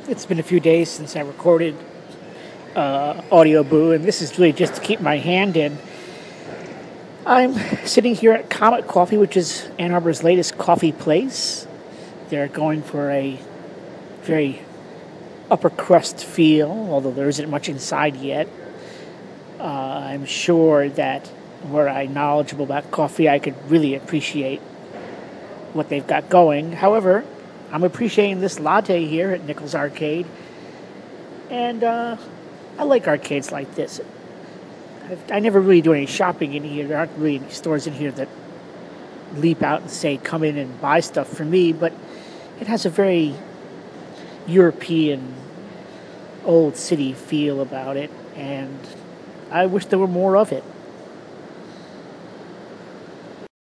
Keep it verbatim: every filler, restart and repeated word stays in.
It's been a few days since I recorded uh, Audio Boo, and this is really just to keep my hand in. I'm sitting here at Comet Coffee, which is Ann Arbor's latest coffee place. They're going for a very upper crust feel, although there isn't much inside yet. Uh, I'm sure that were I knowledgeable about coffee, I could really appreciate what they've got going. However, I'm appreciating this latte here at Nichols Arcade, and uh, I like arcades like this. I've, I never really do any shopping in here. There aren't really any stores in here that leap out and say, come in and buy stuff for me, but it has a very European, old city feel about it, and I wish there were more of it.